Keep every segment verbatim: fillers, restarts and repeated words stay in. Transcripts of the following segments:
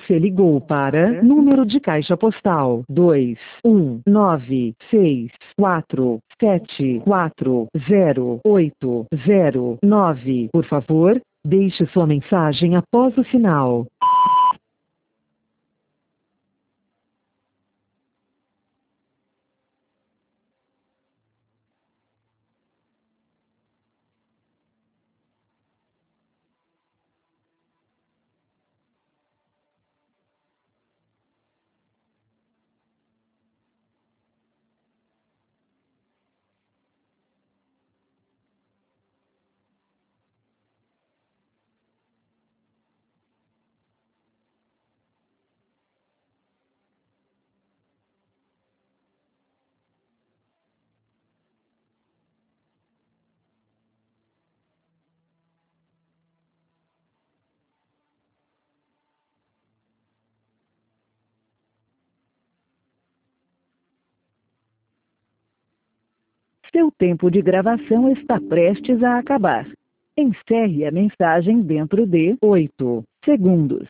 Você ligou para número de caixa postal dois um nove seis quatro sete quatro zero oito zero nove. Por favor, deixe sua mensagem após o sinal. Seu tempo de gravação está prestes a acabar. Encerre a mensagem dentro de oito segundos.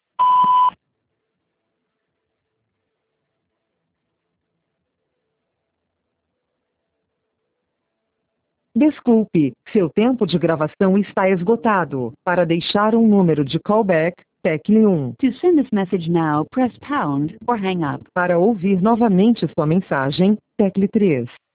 Desculpe, seu tempo de gravação está esgotado. Para deixar um número de callback, tecle um. To send this message now, press pound or hang up. Para ouvir novamente sua mensagem, tecle três.